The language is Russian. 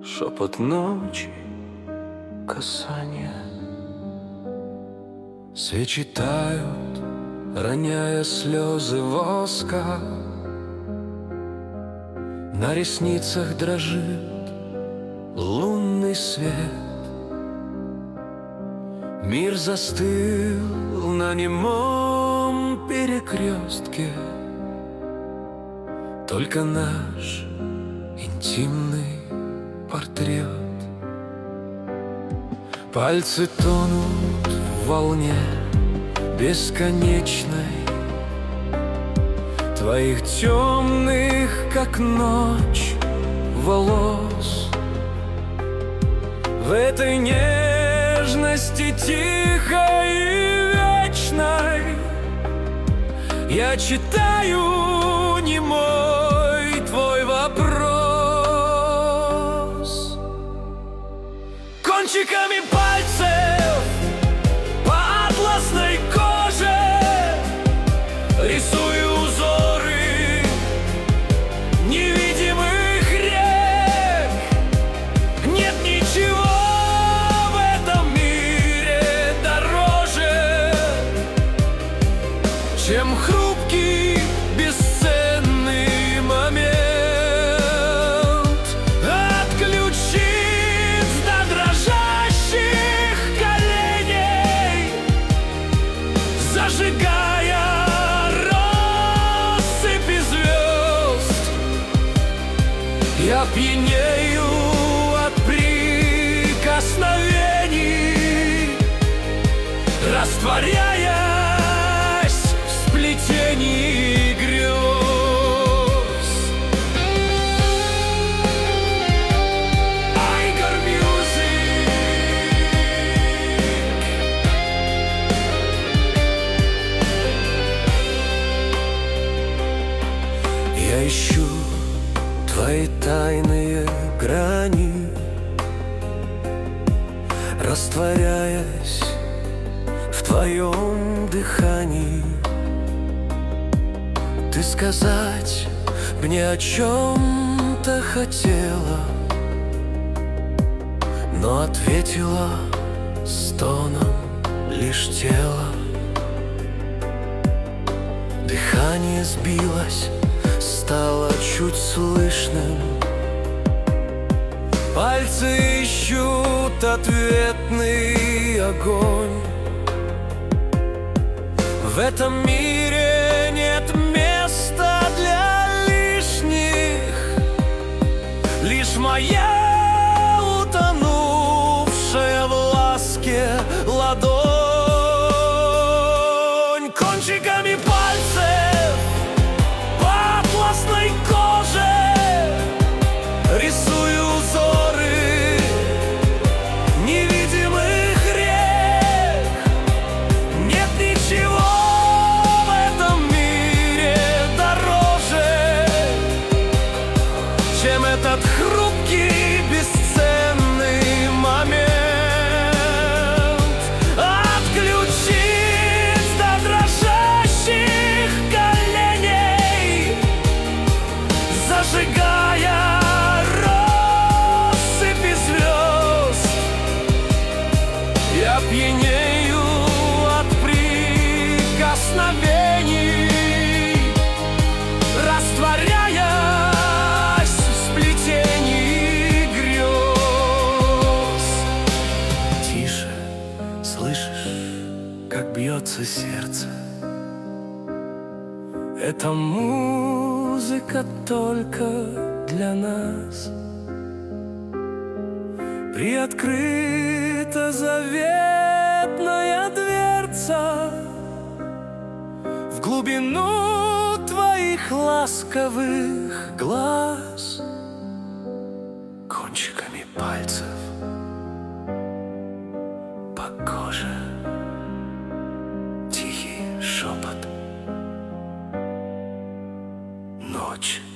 шепот ночи, касание. Свечи тают, роняя слезы воска. На ресницах дрожит лунный свет. Мир застыл на немом перекрестке. Только наш интимный портрет. Пальцы тонут в волне бесконечной твоих темных, как ночь, волос. В этой нежности тихой и вечной я читаю немой твой вопрос. Кончиками пальцев по атласной коже рисую узоры невидимых рек. Нет ничего в этом мире дороже, чем хрупкий, бесценный момент. Отключить до дрожащих коленей, зажигая россыпи звезд. Я пьянею от прикосновений, растворяясь в сплетении грез. Айгор Мьюзик. Я ищу твои тайные грани, растворяясь в твоем дыхании. Ты сказать мне о чем-то хотела, но ответила стоном лишь тело. Дыхание сбилось, стало чуть слышным. Пальцы ищут ответный огонь. В этом мире нет места для лишних. Лишь моя утонувшая в ласке ладонь. Кончиками пальцев по атласной коже рисую узоры невидимых рек. Нет ничего в этом мире дороже, чем этот хрупкий, бесценный момент. Отключить до дрожащих коленей, зажигая россыпи звезд. Я пьянею от прикосновений, растворяясь в сплетении грез. Тише, слышишь, как бьется сердце? Это музыка только для нас. Приоткрыта заветная дверца в глубину твоих ласковых глаз. Кончиками пальцев по коже тихий шепот. Ночь.